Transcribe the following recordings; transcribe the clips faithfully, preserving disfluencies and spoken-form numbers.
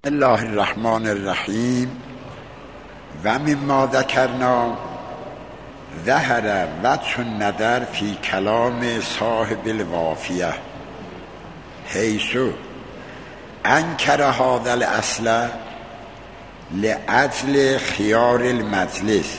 الله الرحمن الرحیم و مما ذکرنا ظهر وجه النظر فی کلام صاحب الوافیه حیث انکر هذا الاصل لأجل خیار المجلس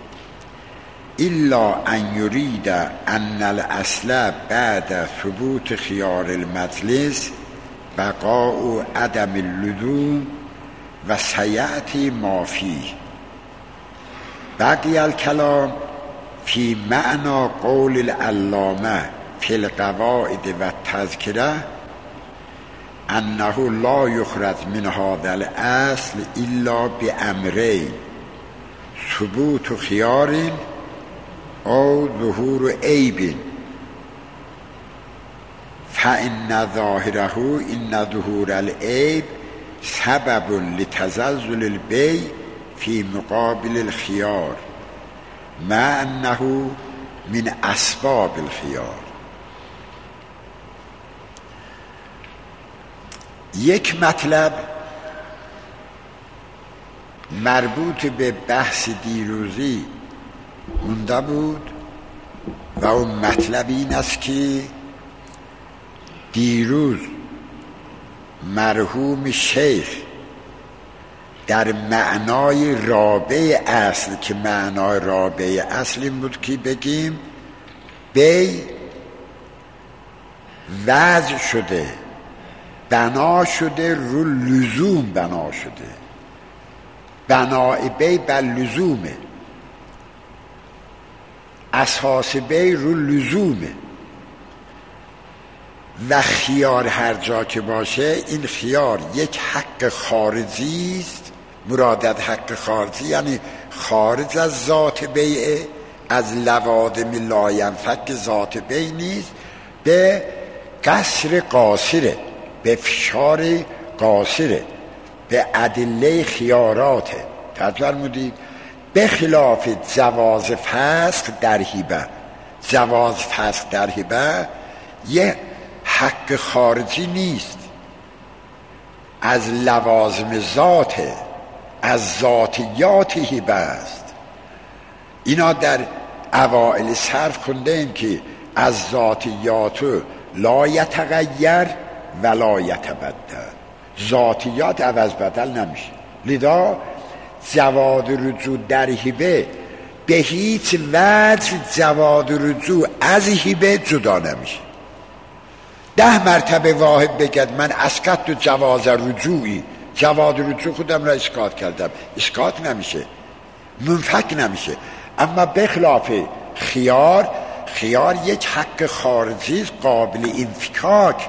الا ان یرید ان الاصل بعد ثبوت خیار المجلس بقاء عدم اللزوم و سیأتی ما فیه. بقی الکلام فی معنی قول العلامه فی القواعد و التذکره انه لا یخرج من هذا الاصل الا بامرین ثبوت خیار او ظهور عیب فإن ظاهره إن ظهور العیب سبب لتزلزل البیع فی مقابل الخیار مع انه من اسباب الخیار. یک مطلب مربوط به بحث دیروزی مونده بود و اون مطلب این است که دیروز مرحوم شیخ در معنای رابع اصل که معنای رابع اصل این بود که بگیم بی وضع شده بنا شده رو لزوم بنا شده بنای بی بر لزومه اساس بی رو لزومه و خیار هر جا که باشه این خیار یک حق خارجی است. مرادت حق خارجی یعنی خارج از ذات بیعه از لوازم لاینفک ذات بیع نیست به قصر قاصره به فشار قاصره به ادله خیاراته. فرمودید به خلاف جواز فسخ در هیبه. جواز فسخ در هیبه یه حق خارجی نیست از لوازم ذاته از ذاتیات هیبه است. اینا در اوائل صرف کنده این که از ذاتیات لا یتغیر و لا یتبدل. ذاتیات عوض بدل نمیشه. لذا جواز رجوع در هیبه به هیچ وجه جواز رجوع از هیبه جدا نمیشه. ده مرتبه واحد بگد من اسکت تو جواز رجوعی جواز رجوع خودم را اسکات کردم اسکات نمیشه منفک نمیشه. اما بخلاف خیار خیار یک حق خارجی قابل انفکاک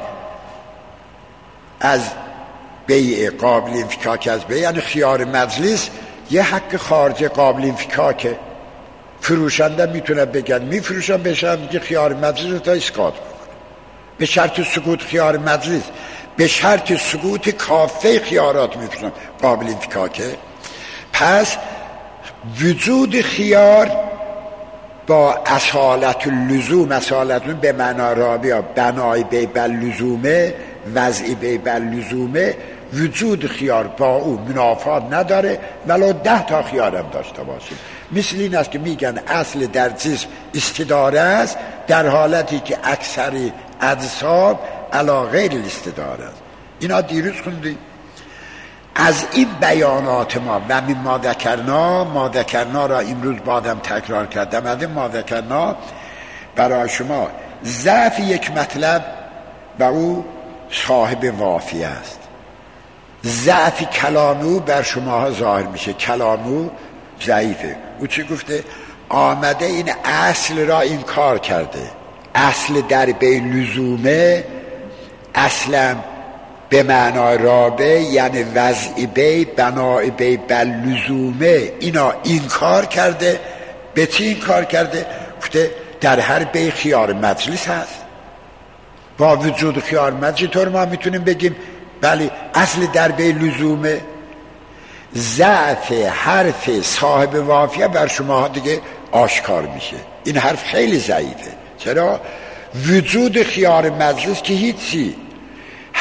از بیع قابل انفکاک از بیع یعنی خیار مجلس یه حق خارجی قابل انفکاکه. فروشنده میتونه بگن میفروشم بشم که خیار مجلس تا اسکات به شرط سکوت خیار مجلس به شرط سکوت کافه خیارات میفروشن قابل انفکاکه. پس وجود خیار با اصالت اللزوم اصالت به معنی رابعه بنای بی بر لزومه وضعی بی بر لزومه وجود خیار با او منافات نداره ولو ده تا خیارم داشته باشیم. مثل این است که میگن اصل در جسم استداره است در حالتی که اکثری اجسام علا غیر الاستداره است. اینا دیروز خوندیم. از این بیانات ما و من ما ذکرنا ما ذکرنا را امروز بعدم تکرار کردم. از این ما ذکرنا برای شما ضعف یک مطلب و او صاحب وافی است. ضعف کلامو بر شما ظاهر میشه. کلامو ضعیفه. او چی گفته؟ آمده این اصل را انکار کرده. اصل در بی لزومه اصلا به معنای رابع یعنی وضع بی بنای بی بر لزومه اینا انکار کرده. به چی انکار کرده؟ گفته در هر بی خیار مجلس هست. با وجود خیار مجلس طور ما میتونیم بگیم بله اصل در بی لزومه. ضعف حرف صاحب وافیه بر شما دیگه آشکار میشه. این حرف خیلی ضعیفه. چرا؟ وجود خیار مجلس که هیچی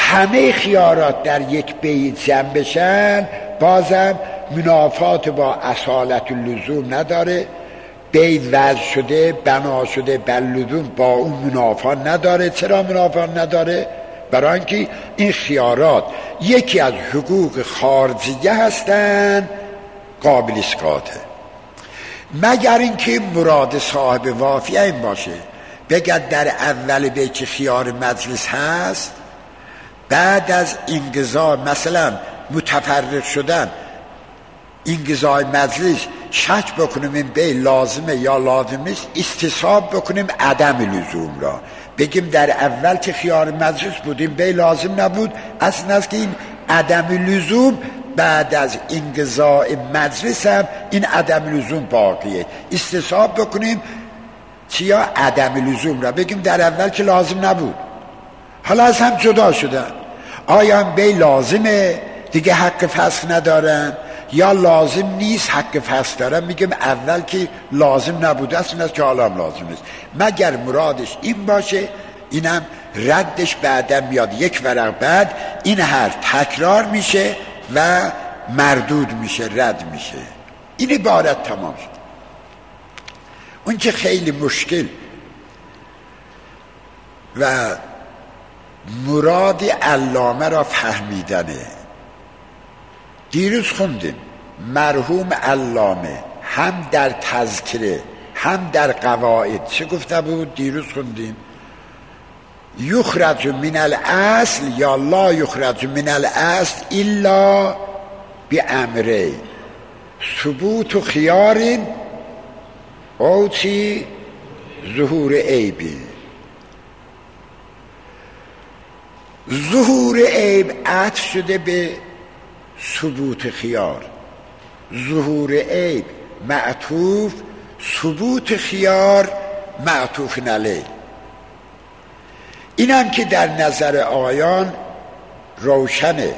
همه خیارات در یک بیت جمع بشن بازم منافات با اصالت اللزوم نداره، بیت وضع شده بنا شده بر لزوم با اون منافات نداره. چرا منافات نداره؟ برای اینکه این خیارات یکی از حقوق خارجیه هستن قابل اسقاطه، مگر اینکه مراد صاحب وافیه این باشه بگد در اول بیت که خیار مجلس هست، بعد از انقضا مثلا متفرق شدن انقضای مجلس شک بکنیم این بیت لازمه یا لازم نیست، استصحاب بکنیم عدم لزوم را، بگیم در اول که خیار مجلس بود این بیت لازم نبود، اصلا از که این عدم لزوم بعد از انقضای مجلس هم این عدم لزوم باقیه، استصحاب بکنیم چیا؟ عدم لزوم را، بگیم در اول که لازم نبود حالا از هم جدا شدن، آیا این بیت لازمه دیگه حق فسخ ندارن یا لازم نیست حق فسخ دارن؟ میگم اول که لازم نبوده است این است که حالا هم لازم نیست، مگر مرادش این باشه. اینم ردش بعدا میاد یک ورق بعد این حرف تکرار میشه و مردود میشه، رد میشه. این عبارت تمام شد. اون که خیلی مشکل و مراد علامه را فهمیدنه. دیروز خوندیم مرحوم علامه هم در تذکره هم در قواعد چه گفته بود؟ دیروز خوندیم یخرج من الاصل یا لا یخرج من الاصل الا بامره ثبوت خیار او چی ظهور عیبی. ظهور عیب عطف شده به ثبوت خیار، ظهور عیب معطوف، ثبوت خیار معطوف علیه. اینم که در نظر آیان روشنه.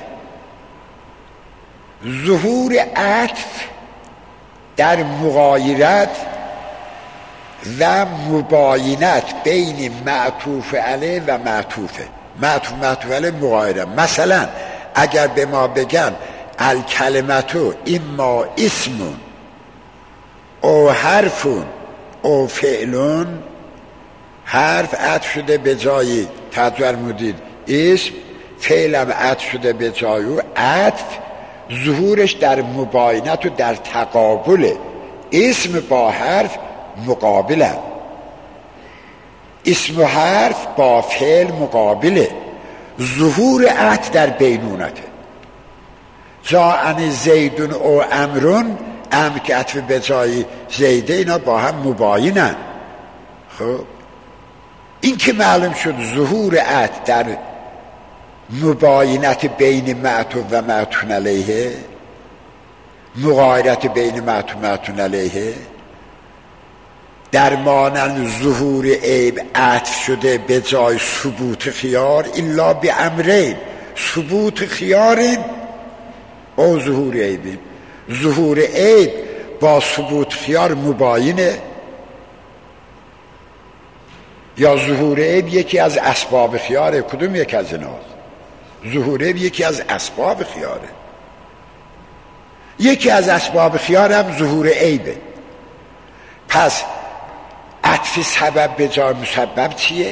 ظهور عطف در مغایرت و مباینت بین معطوف علیه و معطوفه. معطوف معطوف علیه مغایره. مثلا اگر به ما بگن الکلمتو اما اسمون او حرفون او فعلون، حرف عطف شده به جای تجر مدید اسم، فعلم عطف شده به جای او، عطف ظهورش در مباینت و در تقابل اسم با حرف مقابله، اسم و حرف با فعل مقابله. ظهور عطف در بینونته. جاءنی زیدون او امرون، امر که عطف به جای زیده، اینا با هم مباینن. خب این که معلوم شد ظهور عطف در مباینت بین معطوف و معطوف علیه، مغایرت بین معطوف و معطوف علیه، در مانند ظهور عیب عطف شده به جای ثبوت خیار الا به امرین، ثبوت خیارین او ظهور عیبین. ظهور عیب با ثبوت خیار مباینه یا ظهور عیب یکی از اسباب خیاره؟ کدوم یک از ایناست؟ ظهور عیب یکی از اسباب خیاره. یکی از اسباب خیار هم ظهور عیبه. پس عطف سبب به جای مسبب چیه؟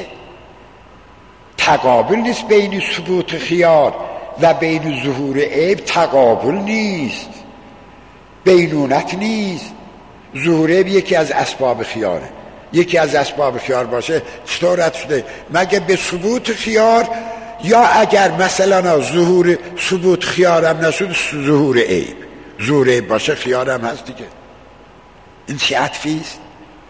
تقابل نیست بین ثبوت خیار و بین ظهور عیب، تقابل نیست، بینونت نیست. ظهور عیب یکی از اسباب خیاره. یکی از اسباب خیار باشه چطور رد شده؟ مگه به ثبوت خیار، یا اگر مثلا ظهور ثبوت خیارم نشد ظهور عیب، ظهور عیب باشه خیارم هست دیگه. این چه عطفی است؟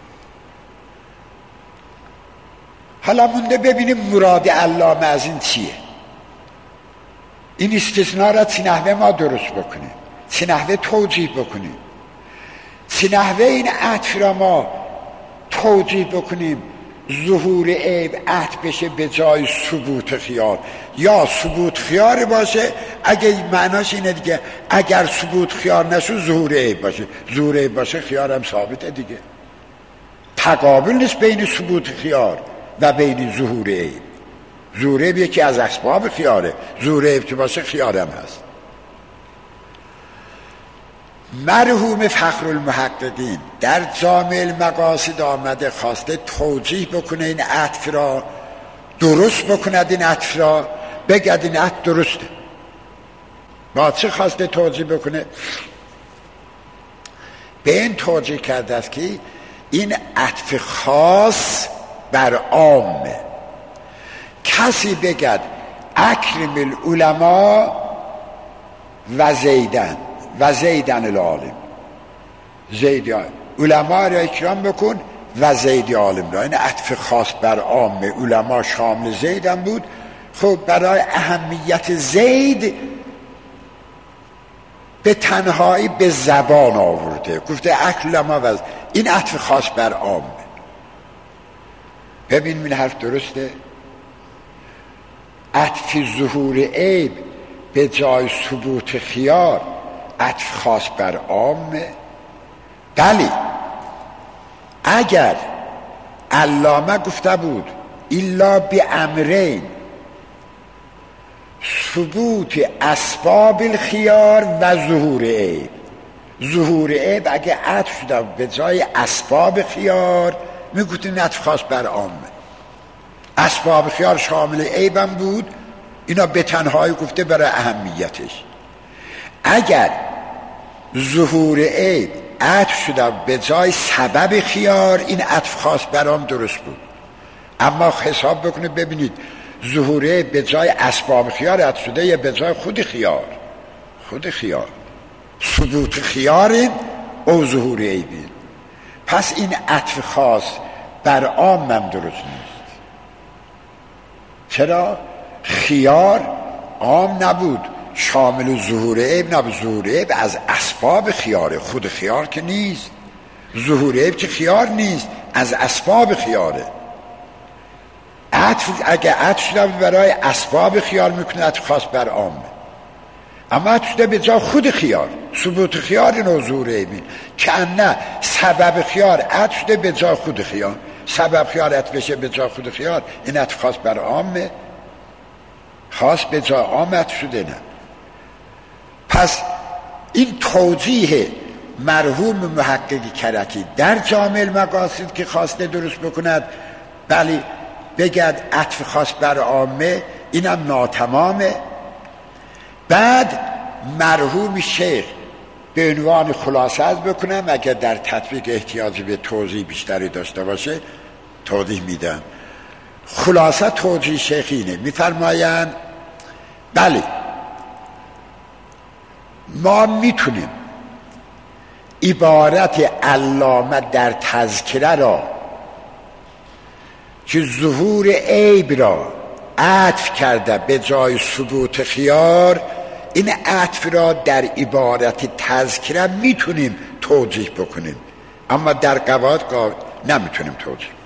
حالا مونده ببینیم مراد علامه از این چیه. این استثناء را چه نحوه ما درست بکنیم، چه نحوه توجیه بکنیم، چه نحوه این عطف را ما توجیه بکنیم ظهور عیب عطف بشه به جای ثبوت خیار، یا ثبوت خیار باشه اگه معناش اینه دیگه، اگر ثبوت خیار نشد ظهور عیب باشه، ظهور عیب باشه خیارم ثابته دیگه. تقابل نیست بین ثبوت خیار و بین ظهور عیب. ظهور عیب یکی از اسباب خیاره، ظهور عیب که باشه خیارم هست. مرحوم فخرالمحققین در جامع المقاصد آمده خواسته توجیه بکنه این عطف را، درست بکند این عطف را، بگد این عطف درسته. با چه خواسته توجیه بکنه؟ به این توجیه کرده است که این عطف خاص بر عامه. کسی بگد اکرم العلماء و زیدن و زیدن العالم، زید علماء را اکرام بکن و زید عالم را. این عطف خاص بر عامه، علماء شامل زیدن بود. خب برای اهمیت زید به تنهایی به زبان آورده، گفته اکرم العلماء و این عطف خاص بر عامه. ببین این حرف درسته؟ عطف ظهور عیب به جای ثبوت خیار عطف خاص بر عامه. بلی اگر علامه گفته بود الا بی امرین، ثبوت اسباب الخیار و ظهور عیب، ظهور عیب اگه عطف شده به جای اسباب خیار میگوتین عطف خاص بر عامه. اسباب خیار شامل عیبم بود، اینا به تنهایی گفته برای اهمیتش. اگر ظهور عیب عطف شده به جای سبب خیار، این عطف خاص برام درست بود. اما حساب بکنید ببینید ظهور عیب به جای اسباب خیار عطف شده یا به جای خود خیار؟ خود خیار. ثبوت خیارین او ظهور عیبین. پس این عطف خاص بر عام هم درست نیست. چرا؟ خیار عام نبود، شامل ظهور عیب نبود. ظهور عیب از اسباب خیاره، خود خیار که نیست. ظهور عیب که خیار نیست، از اسباب خیاره. عطف اگه عطف شده برای اسباب خیار میکنه عطف خاص بر عامه. اما عطف شده به جای خود خیار، ثبوت خیار اینو ظهور عیبین. که نه سبب خیار عطف شده به جای خود خیار، سبب خیار عطف بشه به جای خود خیار، این عطف خاص بر عامه، خاص به جای عام عطف شده نه. پس این توجیه مرحوم محقق کرکی در جامع المقاصد که خواسته درست بکند، بلی بگد عطف خاص بر عامه، اینم ناتمامه. بعد مرحوم شیخ به عنوان خلاصه از بکنم، اگر در تطبیق احتیاجی به توضیح بیشتری داشته باشه توضیح میدم. خلاصه توضیح شیخ اینه، میفرمایند بله ما میتونیم عبارت علامه در تذکره را که ظهور عیب را عطف کرده به جای ثبوت خیار، این عطف را در عبارت تذکره میتونیم توجیه بکنیم، اما در قواعد نمیتونیم توجیه بکنیم.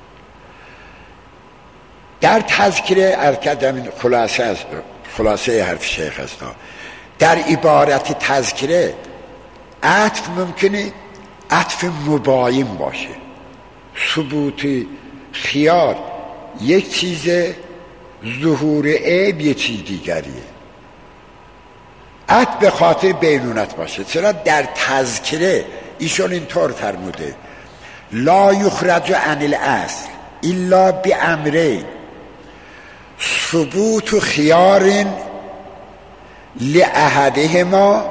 در تذکره ارکدم خلاصه است، خلاصه حرف شیخ است. در عبارت تذکره عطف ممکنه عطف مباین باشه. ثبوت خیار یک چیزه، ظهور عیب یک چیز دیگریه. عطف به خاطر بینونت باشه. چرا در تذکره ایشون اینطور فرموده لا یخرج عن الاصل الا بامرین ثبوت خیار لأحدهما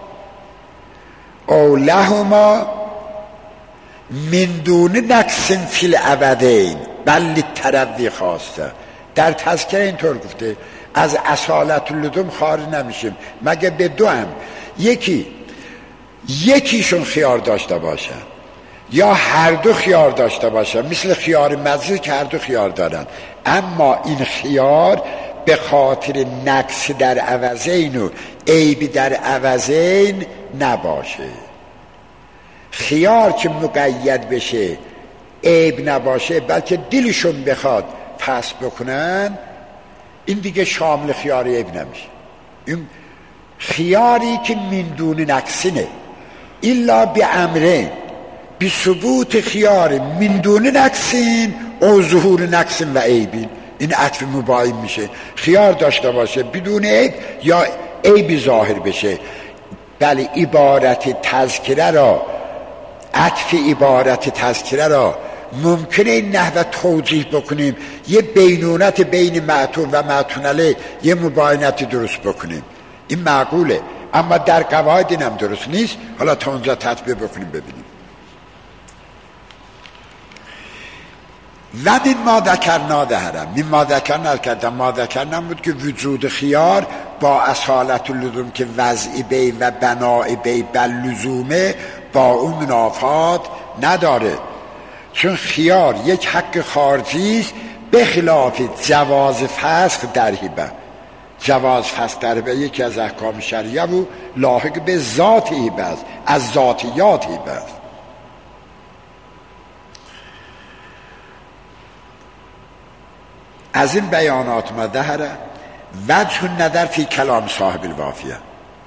او لهما من دون نقص فی العبدین بل ترضی خواسته. در تذکره اینطور گفته از اصالت اللزوم خارج نمیشیم مگه به دو هم، یکی یکیشون خیار داشته باشن یا هر دو خیار داشته باشن، مثل خیار مزه که هر دو خیار دارن، اما این خیار به خاطر نقص در عوضین و عیب در عوضین نباشه. خیار که مقید بشه عیب نباشه بلکه دلشون بخواد پس بکنن، این دیگه شامل خیار عیب نمیشه. این خیاری که من دون نقصینه الا بی امره بی ثبوت خیار من دون نقصین او ظهور نقصین و عیبین، این عطف مباین میشه. خیار داشته باشه بدون عیب یا عیبی ظاهر بشه. بله عبارت تذکره را، عطف عبارت تذکره را ممکنه این نحوه توضیح بکنیم، یه بینونت بین معطوف و معطوف علیه یه مباینت درست بکنیم، این معقوله. اما در قواعد این هم درست نیست. حالا تا اونجا تطبیق بکنیم ببینیم. و من ما ذکرنا دهرم، من ما ذکرنا کردم، ما ذکرنا بود که وجود خیار با اصالت اللزوم که وضعی بی و بنای بی بل لزومه با اون منافات نداره، چون خیار یک حق خارجی است به خلاف جواز فسخ در هبه. جواز فسخ در هبه یکی از احکام شریعه و لاحق به ذات هبه است، از ذاتیات هبه است. از این بیانات ما دهره وجه نظر فی کلام صاحب الوافیه،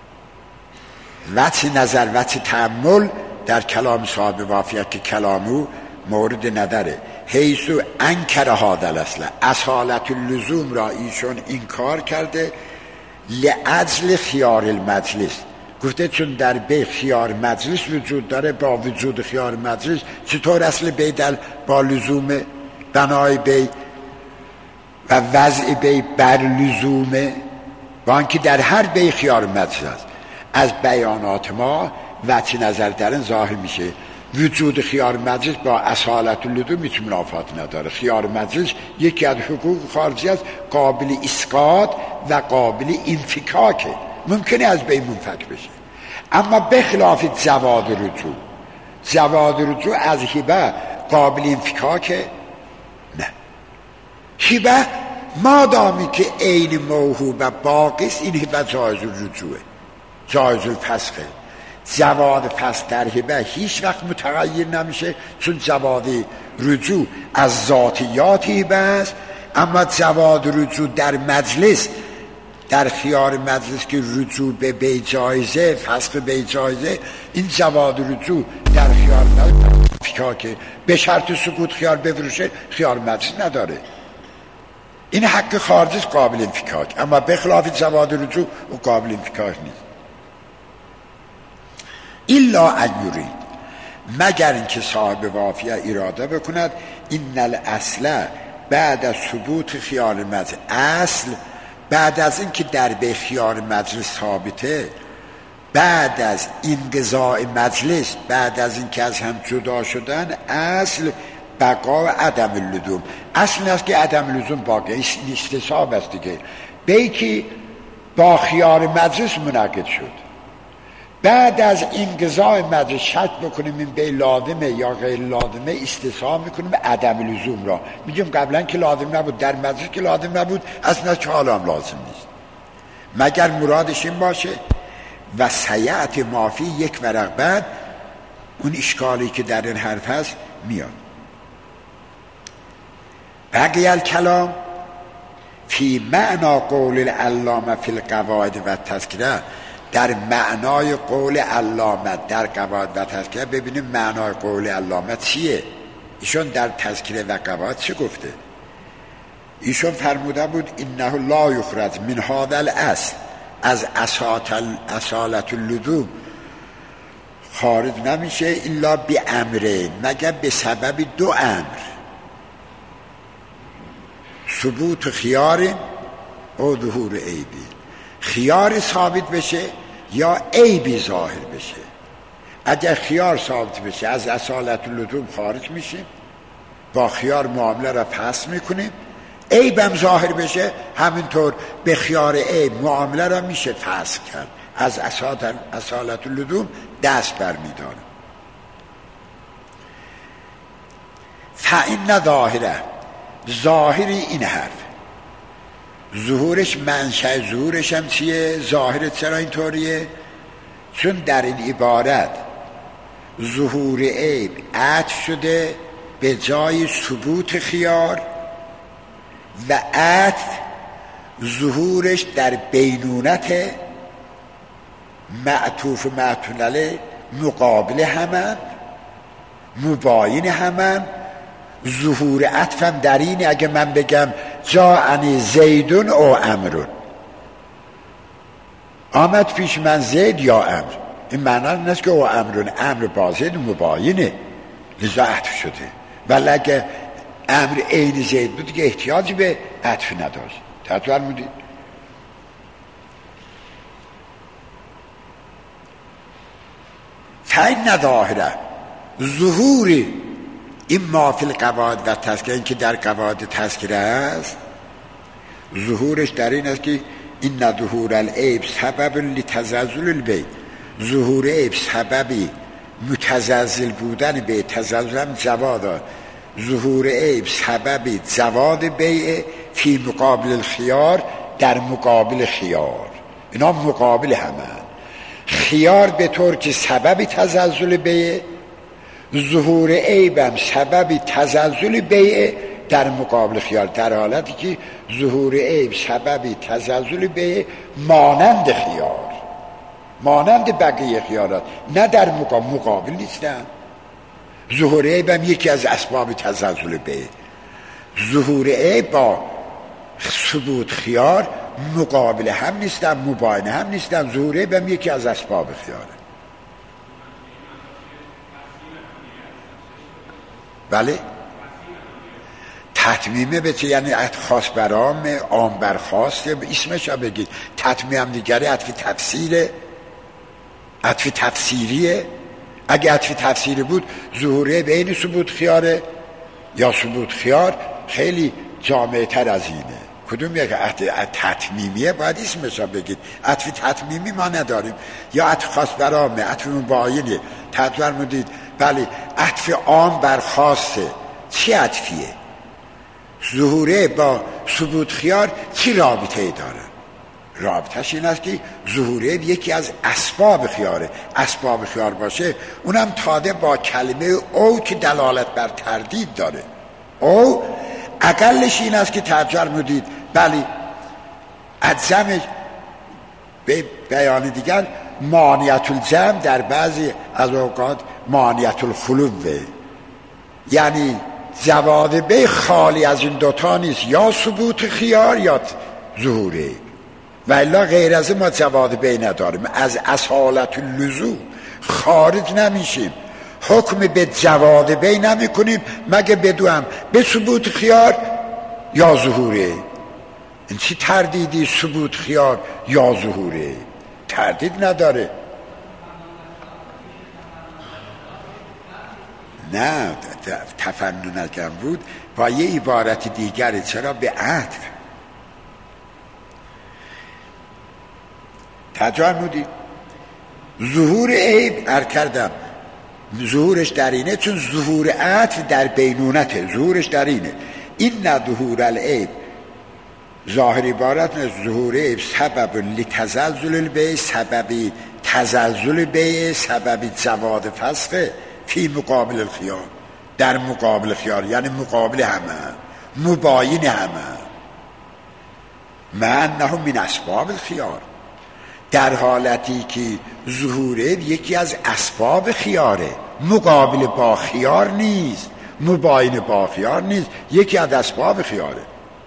وجه نظر وجه تأمل در کلام صاحب وافیه که کلامو مورد نظره. حیثو انکر هذا الاصل، اصالت اللزوم را ایشون انکار کرده لأجل خیار المجلس. گفته چون در بی خیار مجلس وجود داره، با وجود خیار مجلس چطور اصل بی در با لزوم بنای بی و وضع بی بر لزومه، با اینکه در هر بی خیار مجلس است. از بیانات ما وجه نظر در این ظاهر میشه وجود خیار مجلس با اصالت اللزوم هیچ منافات نداره. خیار مجلس یکی از حقوق خارجی است، قابل اسقاط و قابل انفکاکه، ممکنه از بین منفک بشه. اما به خلاف جواد رجوع، جواد رجوع از هبه قابل انفکاکه نه. هبه مادامی که عین موهوبه باقی است، این هبه جایز الرجوعه، جایز الفسخه. جواد فسخ در هبه هیچ وقت متغیر نمیشه، چون جواد رجوع از ذاتیات هبه است. اما جواد رجوع در مجلس، در خیار مجلس که رجوع به بی جایزه، فسخ بی جایزه، این جواد رجوع در خیار مجلس که به شرط سکوت خیار بفروشه، خیار مجلس نداره. این حق خارجی قابل انفکاک، اما به خلاف جواد رجوع و قابل انفکاک نیست. الا ان یرید، مگر اینکه صاحب وافیه اراده بکند این الاصل بعد از ثبوت خیار مجلس، اصل بعد از اینکه در به خیار مجلس ثابته، بعد از انقضاء مجلس، بعد از اینکه از هم جدا شدن، اصل بقا و عدم اللزوم. اصل است که عدم لزوم باقی استصحاب است دیگه. بیکی با خیار مجلس منعقد شد، بعد از انقضاء مجلس شک بکنیم این به لازمه یا غیر لازمه، استصحاب میکنیم عدم لزوم را. میگیم قبلا که لازم نبود، در مجلس که لازم نبود، اصلا که حالا هم لازم نیست، مگر مرادش این باشه. و سیعت مافی یک ورق بعد اون اشکالی که در این حرف هست میاد. بقیه الکلام فی معنا قول العلامه فی القواعد و تذکره، در معنای قول علامه در قواعد و تذکره. ببینیم معنای قول علامه چیه. ایشون در تذکره و قواعد چه گفته؟ ایشون فرموده بود انه لا یخرج من هذا الاصل، از اصالت اللزوم خارج نمیشه الا بی امره، مگر به سبب دو امر، ثبوت خیار و ظهور عیبی. خیار ثابت بشه یا عیبی ظاهر بشه. اگر خیار ثابت بشه از اصالت اللزوم خارج میشه، با خیار معامله را فسخ میکنیم. عیبم ظاهر بشه همینطور به خیار عیب معامله را میشه فسخ کرد، از اصالت اللزوم دست برمیداره. فإن ظاهره، ظاهری این حرف ظهورش، منشأ ظهورش هم چیه؟ ظاهر چرا اینطوریه؟ چون در این عبارت ظهور عیب عطف شده به جای ثبوت خیار و عطف ظهورش در بینونت معطوف و معطوف علیه مقابل همن، مباین همن. ظهور عطفم در اینه، اگه من بگم جاءنی زیدون او امرون، آمد پیش من زید یا امر. این معنی نیست که او امرون، امر با زید مباینه لذا عطف شده، ولی اگه امر عین زید بود که احتیاجی به عطف نداشت. تعطف فرمودید. فین ظاهره ظهوری این ما فی القواعد و تذکره، این که در قواعد تذکره است، ظهورش در این است که این ظهور العیب سبب لتزلزل البیع، ظهور عیب سببی متزلزل بودن به تزلزل هم جواد، ظهور عیب سببی جواد بیع فی مقابل الخیار، در مقابل خیار. اینا مقابل همه، خیار به طور که سببی تزلزل بیع، ظهور عیبم سببی تزلزل بیع در مقابل خیار، در حالتی که ظهور عیب سببی تزلزل بیع مانند خیار، مانند بقیه خیارات، نه در مقابل, مقابل نیستن. ظهور عیبم یکی از اسباب تزلزل بیع، ظهور عیب با ثبوت خیار مقابل هم نیستن، مباینه هم نیستن. ظهور عیبم یکی از اسباب خیاره. بله تتمیمه به چه یعنی عطف خاص بر عام، عام بر خاص، اسمش رو بگید. تتمیم هم دیگری عطف تفسیره، عطف تفسیریه. اگه عطف تفسیری بود ظهوره بین ثبوت خیاره یا ثبوت خیار خیلی جامعه تر از اینه. کدوم یک تتمیمیه باید اسمش رو بگید. عطف تتمیمی ما نداریم، یا عطف خاص بر عامه، عطف مباینه. تطور مدید بله عطف عام بر خاصه. چی عطفیه؟ ظهوره با ثبوت خیار چی رابطه ای داره؟ رابطهش این است که ظهوره یکی از اسباب خیاره. اسباب خیار باشه اونم تاده با کلمه او که دلالت بر تردید داره. او اقلش این است که ترجمه مدید بله ادزمش به بیان دیگر مانعیت الجمع در بعضی از اوقات مانعیت الخلوه، یعنی جواد بی خالی از این دوتا نیست، یا ثبوت خیار یا ظهوره، و الا غیر از ما جواد بی نداریم. از اصالت اللزوم خارج نمیشیم، حکم به جواد بی نمی کنیم مگه بدوام به ثبوت خیار یا ظهوره. این چی تردیدی؟ ثبوت خیار یا ظهوره تردید نداره. نه تفنن اگر بود با یه عبارت دیگری، چرا به عطف تجربه ظهور عیب ار کردم ظهورش در اینه، چون ظهور عطف در بینونته، ظهورش در اینه. این نه ظهور العیب ظاهر عبارت نه، ظهور عیب سبب لتزلزل البیع، سببی تزلزل بیع، سببی جواد فسخه فی مقابل الخیار، در مقابل خیار، یعنی مقابل همه، مباین همه. من نه من اسباب الخیار، در حالتی که ظهور یکی از اسباب خیاره، مقابل با خیار نیست، مباین با خیار نیست، یکی از اسباب خیاره.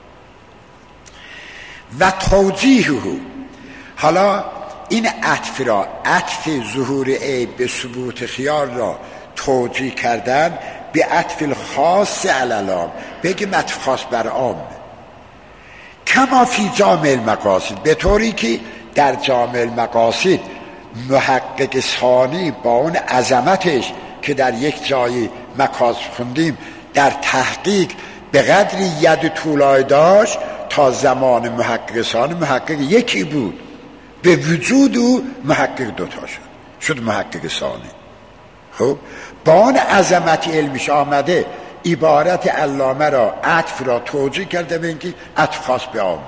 و توجیهه، حالا این عطف را، عطف ظهور عیب به ثبوت خیار را توجیه کردن به عطف الخاص علی العام، بگیم عطف خاص بر عام، کما فی جامع المقاصد، به طوری که در جامع المقاصد محقق ثانی با اون عظمتش که در یک جایی مقاصد خوندیم، در تحقیق به قدری ید طولای داشت تا زمان محقق ثانی محقق یکی بود، به وجود او محقق دوتا شد، شد محقق ثانی. خب با اون عظمت علمیش آمده عبارت علامه را، عطف را توجیه کرده به اینکه عطف خاص به عامه.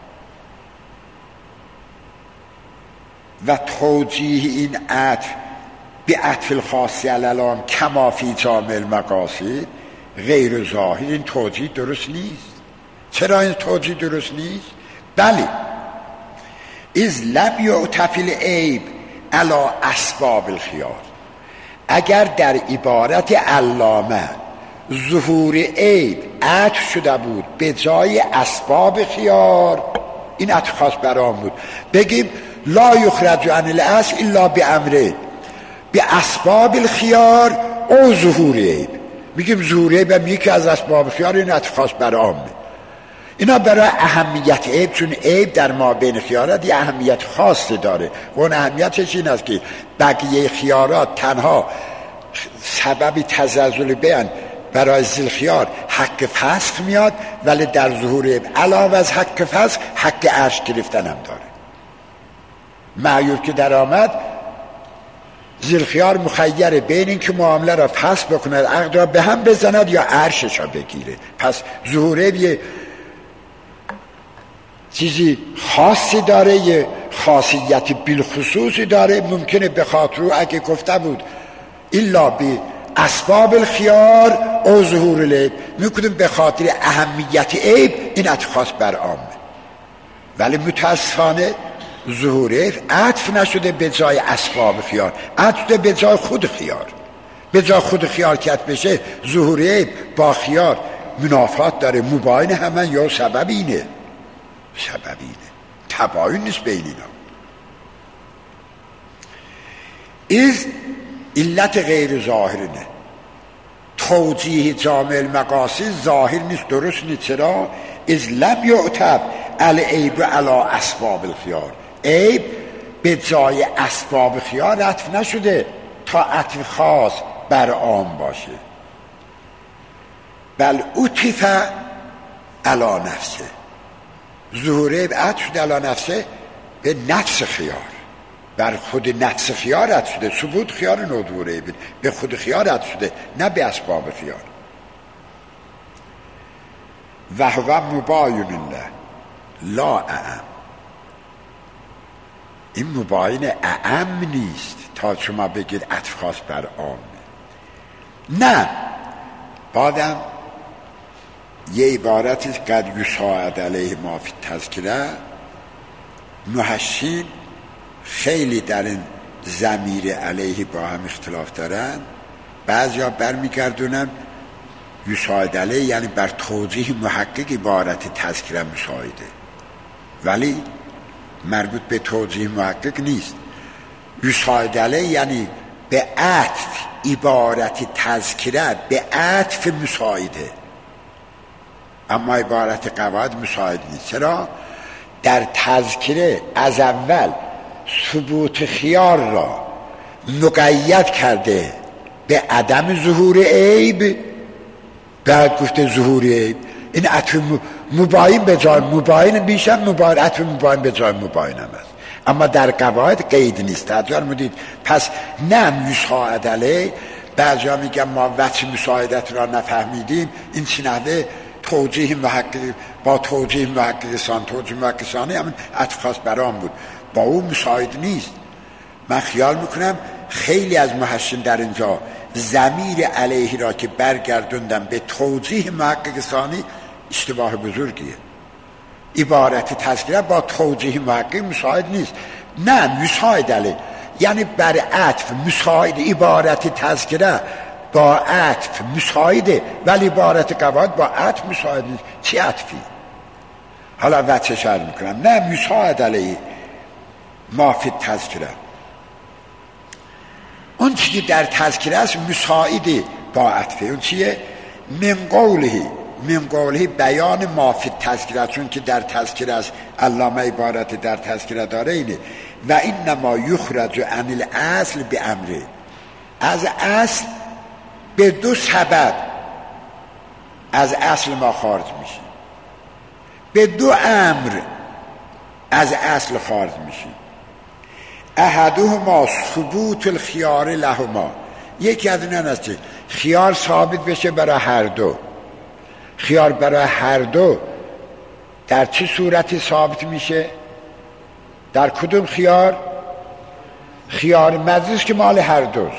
و توجیه این عطف به عطف الخاص علی العام کما فی جامع المقاصد غیر ظاهر، این توجیه درست نیست. چرا این توجیه درست نیست؟ بله از لم یعطف العیب علی اسباب الخیار، اگر در عبارت علامه ظهور عیب عطف شده بود به جای اسباب خیار، این عطف خاص برام بود. بگیم لا یخرج عن الاصل الا بامره، به اسباب الخیار او ظهور عیب، میگیم ظهور عیب هم یکی از اسباب خیار، این عطف خاص برامه. اینا برای اهمیت عیب، چون عیب در ما بین خیارات یه اهمیت خاصی داره و اون اهمیتش این است که بقیه خیارات تنها سببی تزلزل بیان برای ذیل خیار حق فسخ میاد، ولی در ظهور عیب علاوه از حق فسخ حق عرش گرفتن هم داره. معیوب که در آمد ذیل خیار مخیره بین این که معامله را فسخ بکند، عقد را به هم بزند یا عرشش را بگیره. پس ظهور عیب یه چیزی خاصی داره، یه خاصیت بالخصوصی داره. ممکنه به خاطر اگه گفته بود الا بی اسباب الخیار او ظهور العیب، میکنیم به خاطر اهمیت عیب این عطف خاص بر عامه، ولی متاسفانه ظهور عیب عطف نشده به جای اسباب خیار، عطف به جای خود خیار. به جای خود خیار که عطف بشه ظهور عیب با خیار منافات داره، مباین همه یا سبب اینه، سبب اینه، تباین نیست بین اینا. از علت غیر ظاهرینه، توجیه جامع المقاصد ظاهر نیست، درست نیست. چرا؟ از لم یعتب العیب علی اسباب الخیار، عیب به جای اسباب خیار عطف نشده تا عطف خاص بر عام باشه، بل عطف علی نفسه. ظهور عیب عطف شده علی نفسه به نفس خیار، بر خود نفس خیار عطف شده. ثبوت خیار نظهور عیب به خود خیار عطف شده، نه به اسباب خیار. و هو مباین الله لا اعم، این مباین اعم نیست تا شما بگید عطف خاص بر عامه. نه، بعدم یه عبارتی قد یساعد علیه ما فی تذکره، محشین خیلی در این ضمیر علیه با هم اختلاف دارن. بعضی ها برمیگردونن یساعد علیه یعنی بر توضیح محقق عبارت تذکره مساعده، ولی مربوط به توضیح محقق نیست. یساعد علیه یعنی به عطف عبارت تذکره به عطف مساعده، اما عبارت قواعد مساعد نیست. چرا؟ در تذکره از اول ثبوت خیار را مقید کرده به عدم ظهور عیب، بعد گفته ظهور عیب. این عطف مباین به جای مباین بیشم، مباین عطف مباین به جای مباین هم است، اما در قواعد قید نیست. توجه مدید. پس نه مساعد علیه. بعضی ها میگن ما وجه مساعدت را نفهمیدیم، این چی نحوه توجیه محقق با توجیه محققسان، توجیه محققسانی همین عطف خاص برام بود، با اون مساعد نیست. من خیال میکنم خیلی از محشین در اینجا ضمیر علیه را که برگردوندن به توجیه محققسانی اشتباه بزرگیه. عبارت تذکره با توجیه محقق مساعد نیست. نه، مساعد علیه یعنی بر عطف مساعد. عبارت تذکره با عطف مساعده، ولی عبارت قواعد با عطف مساعد نیست. چی عطفی؟ حالا وچه شرح میکنم. نه، مساعد علیه ما فی تذکره، اون چیزی در تذکره است مساعده با عطفه. اون چیه؟ من قوله، من قوله بیان ما فی تذکره، چون که در تذکره است. علامه عبارت در تذکره داره اینه و اینما یخرج عن الاصل به امره، از اصل به دو سبب از اصل ما خارج میشه، به دو امر از اصل خارج میشه. احدهما ثبوت الخيار لهما، یکی از اینا است که خیار ثابت بشه برای هر دو. خیار برای هر دو در چه صورتی ثابت میشه؟ در کدوم خیار؟ خیار مجلس که مال هر دوست.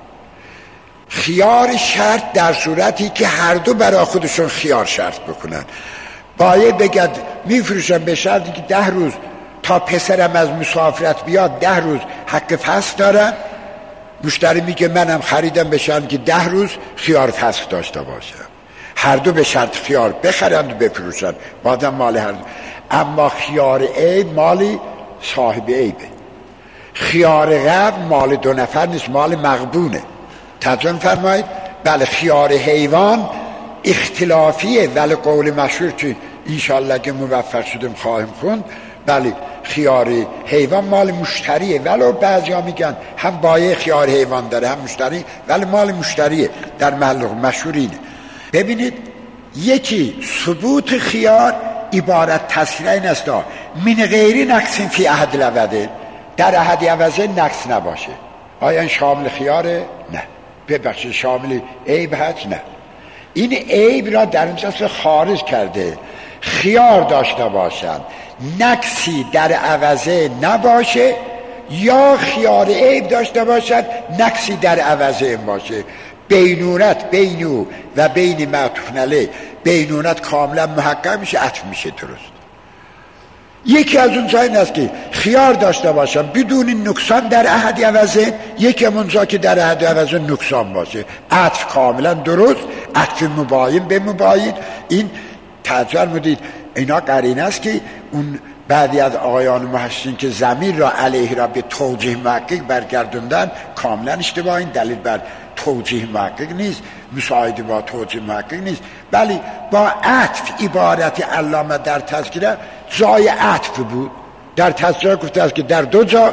خیار شرط در صورتی که هر دو برای خودشون خیار شرط بکنن. باید بگد میفروشن به شرطی که ده روز تا پسرم از مسافرت بیاد ده روز حق فسخ دارن، مشتری میگه منم خریدم بشن که ده روز خیار فسخ داشته باشم، هر دو به شرط خیار بخرند و بفروشن، بعدم مال هر دو. اما خیار عیب مالی صاحب عیبه، خیار قبل مال دو نفر نیست، مال مغبونه. ترجمه فرمایید. بله خیار حیوان اختلافیه، ولی قول مشهور که انشالله که موفق شدیم خواهیم خوند، بله خیار حیوان مال مشتریه، ولو بعضی ها میگن هم بایع خیار حیوان داره هم مشتری، ولی مال مشتریه در محل مشهور اینه. ببینید یکی ثبوت خیار عبارت تصریح این است من غیری نقص فی احد العوضین، در احد عوضین نقص نباشه. آیا این شامل خیاره؟ نه. ببخشید شامل عیب هست؟ نه. این عیب را در اینجا خارج کرده، خیار داشته باشند نقصی در عوضه نباشه، یا خیار عیب داشته باشد نقصی در عوضه باشه. بینونت بینو و بین معطوف علیه، بینونت کاملا محقق میشه، عطف میشه. درست. یکی از اون این است که خیار داشته باشم بدون نقصان در احد عوضه، یکی از اونجا که در احد عوضه نقصان باشه، عطف کاملا درست، عطف مباین به مباین. این تجربه مدید اینا قرینه است که اون بعضی از آقایان محسنین که ضمیر را علیه را به توجیه محقق برگردوندن کاملا اشتباه. این دلیل بر توجیه محقق نیست، مساعده با توجیه محقق نیست، ولی با عطف عبارت علامه در تذکره جای عطف بود. در تذکره گفته است که در دو جا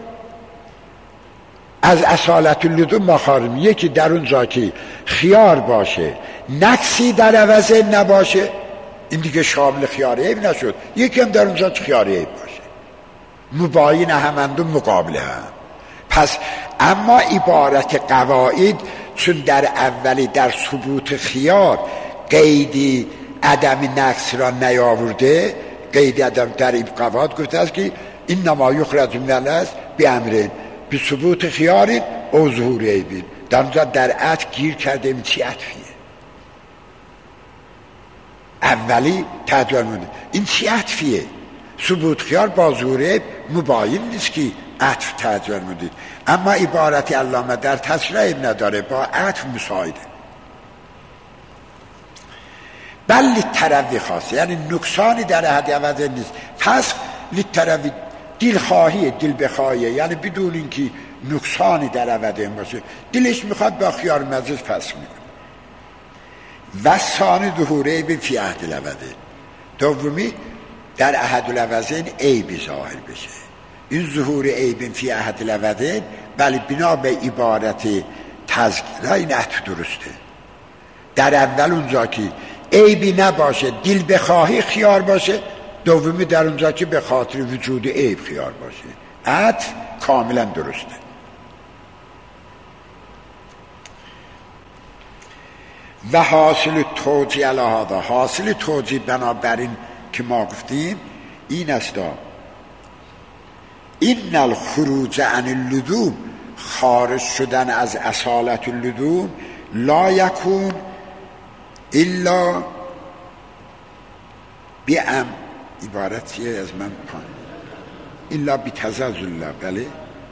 از اصالت اللزوم مخارم، یکی در اون جا که خیار باشه نقصی در عوضه نباشه، این دیگه شامل خیار عیب نشد، یکی هم در اونجا خیار عیب باشه، مباین همند و مقابل هم. پس اما عبارت قواعد چون در اولی در ثبوت خیار قیدی عدم نقص را نیاورده، قید عدم در این قواعد گفته است که این نما یخرج من الاصل بامرین به ثبوت خیار او ظهور عیبین. در اونجا در عطف گیر کرده. این چی عطفیه؟ اولی تدویر مونده، این چی عطفیه؟ ثبوت خیار با ظهور عیب مباین نیست که عطف تدویر مونده. اما عبارت علامه در تصریح عیب نداره، با عطف مساعده. بل لیتروی خاصه، یعنی نقصانی در احد عوضه نیست. پس لیتروی دلخواهی دل بخواهیه، یعنی بدون اینکه نقصانی در عوضه باشه، دلش میخواد با خیار مزید پس میکنه. و ثانی ظهور عیب فی احد العوضین، دومی در احد العوضین عیب ظاهر بشه. این ظهور عیب فی احد العوضین ولی بنا به عبارت تذکره این عطف درسته. در اول اونجا که عیبی نباشه دل بخواهی خیار باشه، دومی در اونجا که به خاطر وجود عیب خیار باشه، عطف کاملا درسته. و حاصل توجیه الهادا، حاصل توجیه بنابراین که ما گفتیم این است این الخروج عن اللزوم، خارج شدن از اصالت اللزوم، لا یکون الا بیم، عبارتیه از من پان الا بتزلزل. بله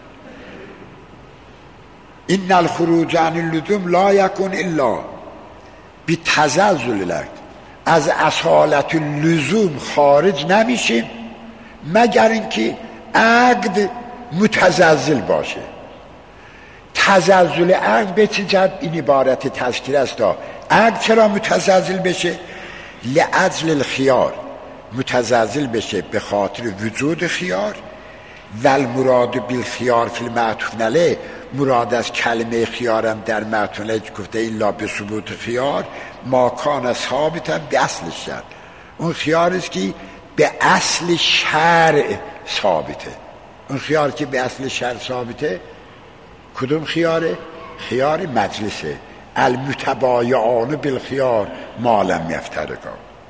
این الخروج عن اللزوم لا یکون الا بتزلزل، از اصالت اللزوم خارج نمیشیم مگر اینکه عقد متزلزل باشه. تزلزل عقد به چه جد؟ این عبارت تذکیر است. عقد چرا متزلزل بشه؟ لعجل الخیار، متزلزل بشه به خاطر وجود خیار. و المراد بالخیار فی المعطوف علیه، مراد از کلمه خیارم در معطوف علیه گفته الا به ثبوت خیار ما کان ثابتا به اصل شرع، اون خیار است که به اصل شرع ثابته. اون خیار که به اصل شرع ثابته کدوم خیاره؟ خیار مجلسه. المتبایعان بالخیار ما لم یفترقا.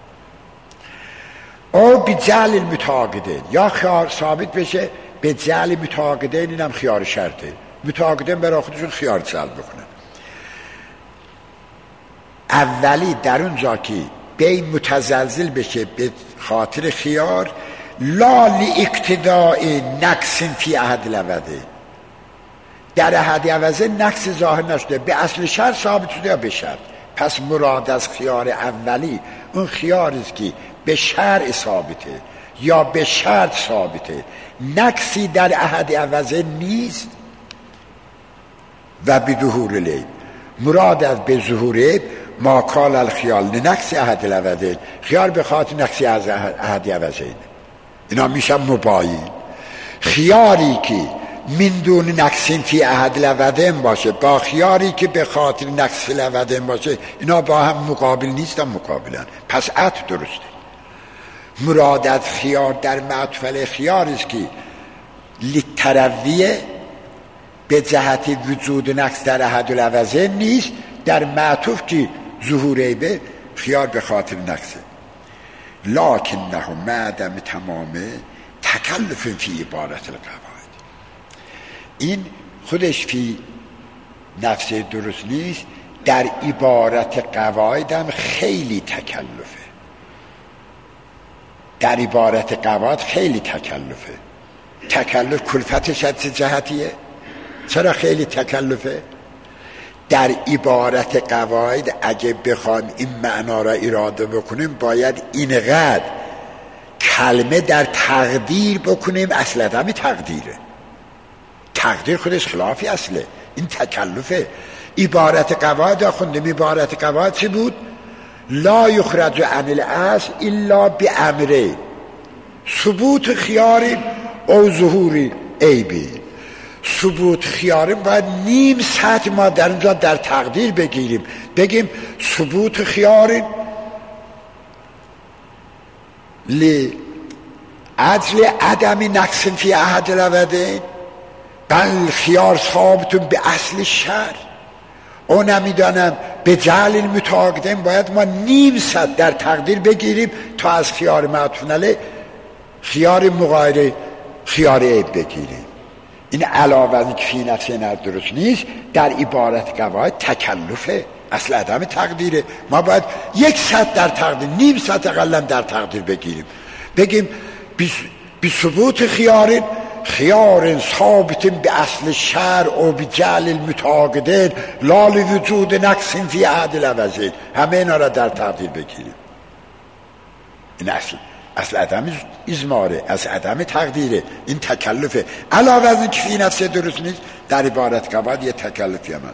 او به جعل المتعاقدین، یا خیار ثابت بشه به جعل متعاقدین، اینم خیار شرطه. متعاقدین برای خودشون خیار جلب بکنن. اولی در اون جا که بی متزلزل بشه به خاطر خیار، لا لاقتداء نقص فی احد العوضین، در احد عوضه نقص ظاهر نشده، به اصل شرط ثابت شده یا به شرط. پس مراد از خیار اولی اون خیاری است که به شرع ثابته یا به شرط ثابته، نقصی در احد عوضه نیست و به ظهور العیب. مراد از به ظهور عیب ما کال الخیال لنقص احد العوضین، خیار به خاطر نقصی از احد عوضین، اینا میشن مباین. خیاری که من دون نقصین فی احد العوضین باشه با خیاری که به خاطر نقص العوضین باشه، اینا با هم مقابل نیستن، مقابلن، پس عطف درسته. مراد از خیار در معطوف علی خیار است که لترویه به جهت وجود نقص در احد العوضین نیست، در معطوف که ظهور عیبه خیار به خاطر نقصه. لکن نه معدم تمامه تکلف فی عبارت القواعد، این خودش فی نفس درست نیست، در عبارت قواعد هم خیلی تکلفه، در عبارت قواعد خیلی تکلفه. تکلف کلفتش از جهتیه. چرا خیلی تکلفه؟ در عبارت قواعد اگه بخوایم این معنا را اراده بکنیم باید اینقدر کلمه در تقدیر بکنیم، اصل آدمی تقدیره، تقدیر خودش خلافی اصله، این تکلفه. عبارت قواعد خوندیم، عبارت قواعد چی بود؟ لا یخرج عن الاصل الا بامره، ثبوت خیار او ظهور عیبی. ثبوت خیار باید نیم ساعت ما در اینجا در تقدیر بگیریم، بگیم ثبوت خیار لی عدل عدم نقص فی احد العوضین بل خیار ثابتون به اصل شر. او نمیدانم به جعل المتعاقدین باید ما نیم ساعت در تقدیر بگیریم تا از خیار معطوف علیه خیار مغایر خیار عیب بگیریم. این علاوه از اینکه فی نفسه درست نیست، در عبارت قواعد تکلفه، اصل عدم تقدیره. ما باید یک ساعت در تقدیر، نیم ساعت اقلا در تقدیر بگیریم، بگیم بی ثبوت خیار خیار ثابت به اصل شرع و به جعل المتعاقدین لا لوجود نقص فی احد العوضین، همه اینا را در تقدیر بگیریم. این اصل اصل عدم ازماره، از عدم تقدیره، این تکلفه. علاوه از این که فی نفسه درست نیست، در عبارت قواعد یه تکلفی عمل.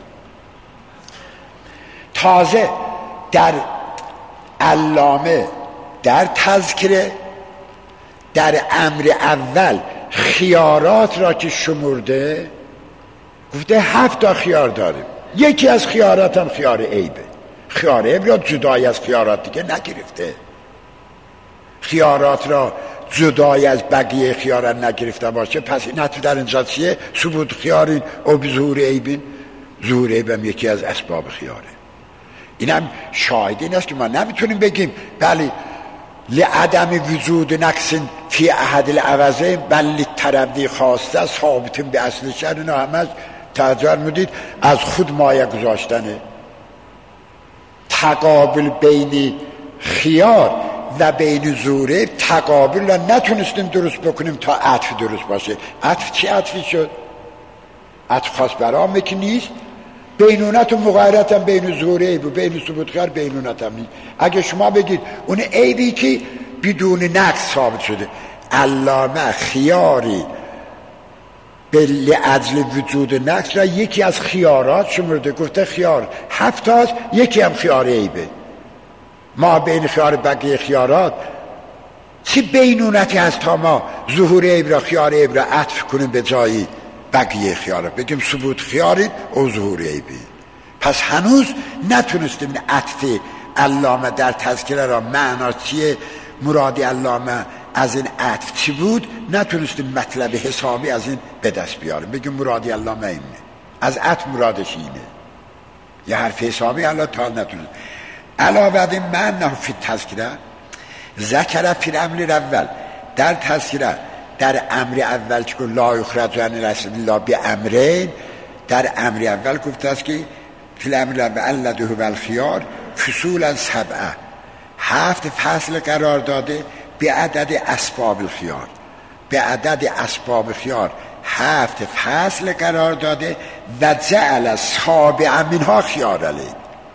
تازه در علامه در تذکره در امر اول خیارات را که شمرده گفته هفت تا خیار داریم، یکی از خیارات هم خیار عیبه. خیار عیب را جدای از خیارات دیگه نگرفته، خیارات را جدای از بقیه خیارات نگرفته باشه، پس این حتی در اینجا چیه؟ ثبوت خیارین او بظهور عیبین، ظهور عیب هم یکی از اسباب خیاره. اینم شاهد این است که ما نمیتونیم بگیم بله لعدم وجود نقص فی احد العوضین بل للتروی خواسته ثابت به اصل شرع، اینا همه تجار مدید از خود مایه گذاشتنه. تقابل بین خیار و بین زوره تقابل را نتونستیم درست بکنیم تا عطف درست باشه. عطف چی عطفی شد؟ عطف خاص برام که نیست، بینونت و مغایرت هم بین زوره عیب و بین ثبوت خیار بینونت هم نیست. اگه شما بگید اون عیبی که بدون نقص ثابت شده، علامه خیاری به لعجل وجود نقص را یکی از خیارات شمرده، گفته خیار هفت هاست، یکی هم خیار عیبه. ما بین خیار بقیه خیارات چه بینونتی هست تا ما ظهور عیب را خیار عیب را عطف کنیم به جایی بقیه خیارات، بگیم ثبوت خیارید او ظهور عیبی. پس هنوز نتونستیم عطف علامه در تذکره را معنا چیه، مرادی علامه از این عطف چی بود، نتونستیم مطلب حسابی از این به دست بیاریم، بگیم مرادی علامه اینه، از عطف مرادش اینه، یه حرف حسابی الله تعالی نتونست. علاوه از این معنا فی تذکره ذکر فی الامر اول، در تذکره در امر اول که لا یخرج عن الاصل الا بامرین، در امر اول گفته است که فی الامر اول لده و الخیار فصولا سبعه، هفت فصل قرار داده به عدد اسباب الخیار، به عدد اسباب خیار هفت فصل قرار داده و جعل سابع منها خیار العیب،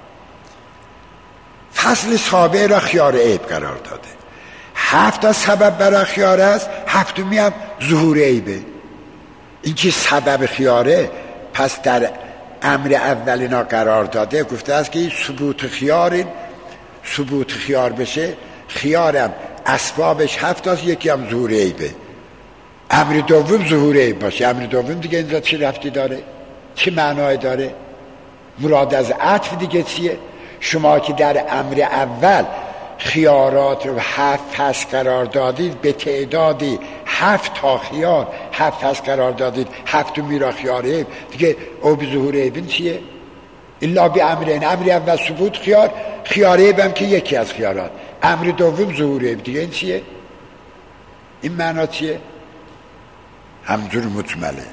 فصل سابع را خیار عیب قرار داده. هفت تا سبب برای خیار است، هفتمی هم ظهور عیبه. این که سبب خیاره، پس در امر اولینا قرار داده گفته است که ثبوت خیار، این ثبوت خیار بشه، خیارم اسبابش هفت است، یکی هم ظهور عیبه. امر دوم ظهور عیب باشه. امر دوم دیگه اینجا چی رفتی داره؟ چی معنای داره؟ مراد از عطف دیگه چیه؟ شما که در امر اول خیارات رو هفت فصل قرار دادید، به تعدادی هفت تا خیار هفت فصل قرار دادید، هفت میرا خیار عیب دیگه، او به ظهور عیب چیه؟ الا به امرین، امر اول ثبوت خیار، خیار عیب هم که یکی از خیارات، امر دوم ظهور عیب دیگه، این چیه؟ این معنا چیه؟ همجور مجمله.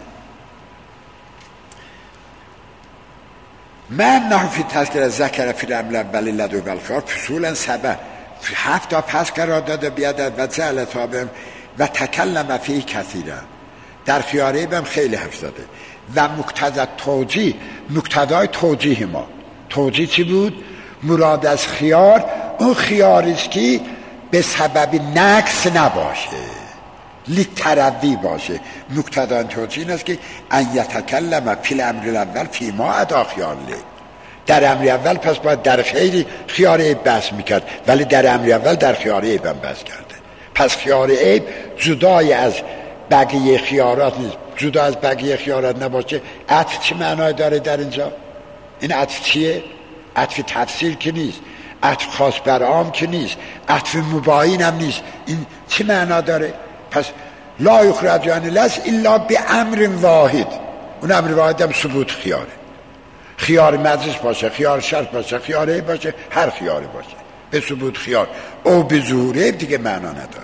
من نحفی تذکر ذکر فی الامر اولی لدو والخیار فصولا سبع، هفت تا پس قرار داده بیادت و جعل تابم و تکلم فی کثیرا، در خیاره بهم خیلی حرف زده. و مقتضی توجیه، مقتضای توجیه ما، توجیه چی بود؟ مراد از خیار اون خیاریست که به سبب نقص نباشه، لیتروی باشه. مقتضای توجیه این است که ان یتکلم فی الامر الاول فی ما ادا خیار لی، در امر اول پس باید در خیلی خیار عیب بحث میکرد، ولی در امر اول در خیار عیب هم بحث کرده. پس خیار عیب جدای از بقیه خیارات نیست، جدا از بقیه خیارات نباشه. عطف چه معنای داره در اینجا؟ این عطف چیه؟ عطف تفسیر که نیست، عطف خاص بر عام که نیست، عطف مباین هم نیست. این چه معنا داره؟ پس لا یخرج عن الاصل الا بامر واحد، اون امر واحد هم ثبوت خیاره. خیار مجلس باشه، خیار شرط باشه، خیار عیب باشه، هر خیاره باشه، به ثبوت خیار او به ظهور عیب دیگه معنا نداره.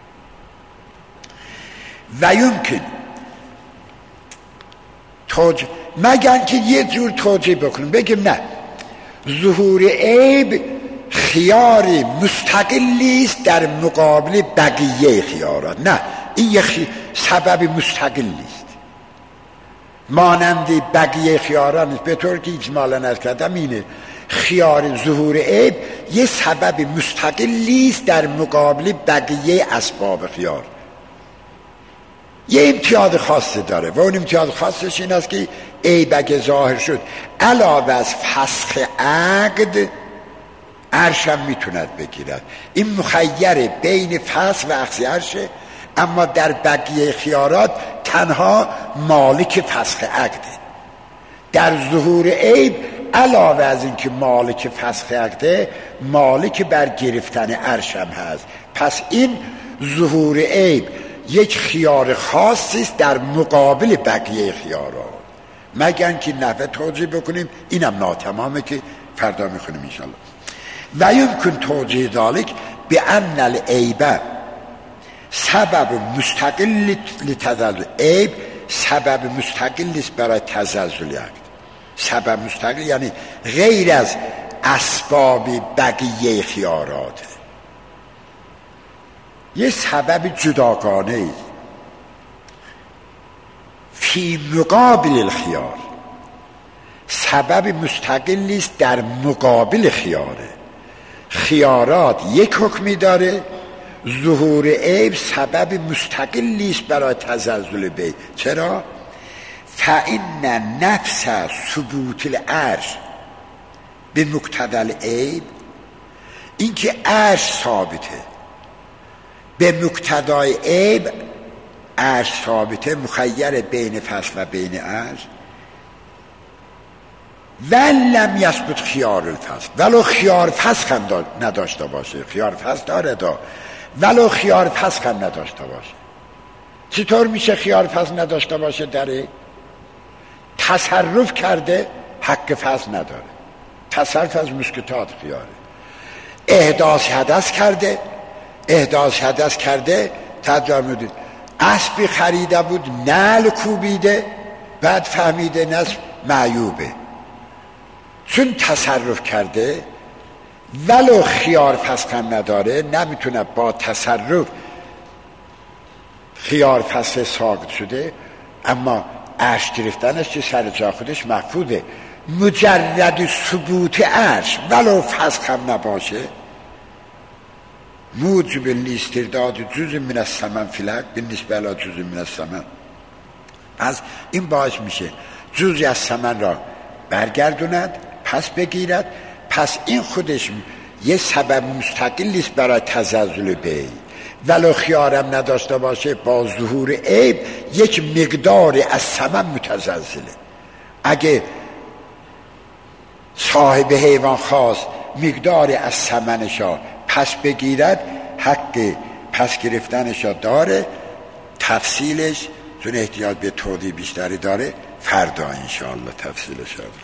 و یمکن توجیه، مگر که یه جور توجیه بکنیم بگیم نه، ظهور عیب خیاری مستقلی است در مقابل بقیه خیارات. نه، این یه خی... سبب مستقلی است مانند بقیه خیارات نیست. به طور که اجمالا نرس کردم اینه، خیار ظهور عیب یه سبب مستقلی است در مقابل بقیه اسباب خیار، یه امتیاز خاصی داره و اون امتیاز خاصش این است که عیب اگه ظاهر شد علاوه از فسخ عقد عرشم میتوند بگیرد. این مخیر بین فسخ و اخذ عرشه، اما در بقیه خیارات تنها مالک فسخ عقده. در ظهور عیب علاوه از اینکه مالک فسخ عقده، مالک بر گرفتن عرشم هست. پس این ظهور عیب یک خیار خاصی است در مقابل بقیه خیارات، مگر که نحوه توجیه بکنیم اینم ناتمامه که فردا میخونیم انشاءالله. و یمکن توجیه ذالک به ان العیب سبب مستقل لتزلزل، عیب سبب مستقلی است برای تزلزل عقد. سبب مستقل یعنی غیر از اسباب بقیه خیاراته، یه سبب جداگانه ای فی مقابل الخیار، سبب مستقلی است در مقابل خیاره. خیارات یک حکمی داره، ظهور عیب سبب مستقلی است برای تزلزل بیع. چرا؟ فإن نفس ثبوت العرش به مقتضی العیب، این که عرش ثابته به مقتضای عیب، عرش ثابته مخیر بین فصل و بین عرش، ولم یثبت خیار الفصل، ولو خیار فسخ هم نداشته باشه، خیار فسخ داره دا، ولو خیار فسخ هم نداشته باشه. چطور میشه خیار فسخ نداشته باشه؟ داره تصرف کرده، حق فسخ نداره، تصرف از مسکتات خیاره. احداث حدث کرده، احداث حدث کرده تجار میدید اسبی خریده بود نعل کوبیده، بعد فهمیده نسب معیوبه، چون تصرف کرده ولو خیار فسخ هم نداره، نمیتونه با تصرف خیار فسخ ساقط شده اما عرش گرفتنش که سر جا خودش محفوظه. مجرد ثبوت عرش ولو فسخ هم نباشه موجب الاسترداد جزء من الثمن فلک بالنسبه الی جزء من الثمن. پس این باعث میشه جزء از ثمن را برگردوند، پس بگیرد. پس این خودش یه سبب مستقلی است برای تزلزل بیع، ولو خیارم نداشته باشه با ظهور عیب یک مقدار از ثمن متزلزله. اگه صاحب حیوان خواست مقدار از ثمنشا پس بگیرد، حق پس گرفتنشا داره. تفصیلش چون احتیاج به توضیح بیشتری داره فردا انشاءالله تفصیلش داره.